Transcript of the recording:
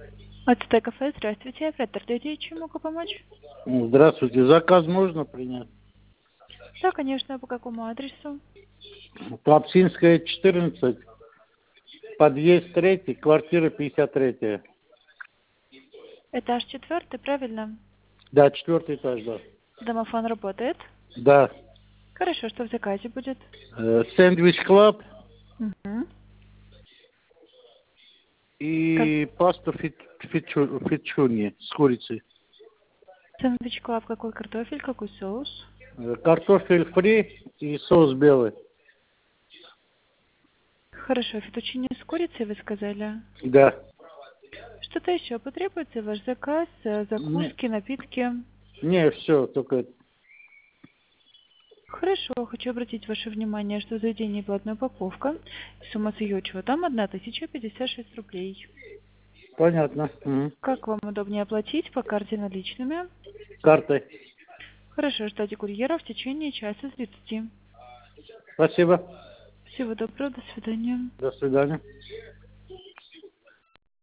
АТТ кафе, здравствуйте. Оператор Дойти, чем могу помочь? Здравствуйте. Заказ можно принять? Да, конечно, по какому адресу? Клапсинская, 14, подъезд 3, квартира 53. Этаж 4, правильно? Да, 4 этаж, да. Домофон работает? Да. Хорошо, что в заказе будет? Сэндвич Клаб Угу. и паста фетчуни с курицей. Сэндвич Клаб, какой картофель, какой соус? Картофель фри и соус белый. Хорошо, фетучини с курицей вы сказали? Да. Что-то еще потребуется ваш заказ, закуски, напитки? Не, все, только это. Хорошо, хочу обратить ваше внимание, что в заведении платная упаковка. Сумма с ее учетом 1056 рублей. Понятно. Мгм. Как вам удобнее оплатить, по карте наличными? Картой. Хорошо, ждите курьера в течение часа с 30. Спасибо. Всего доброго, до свидания. До свидания.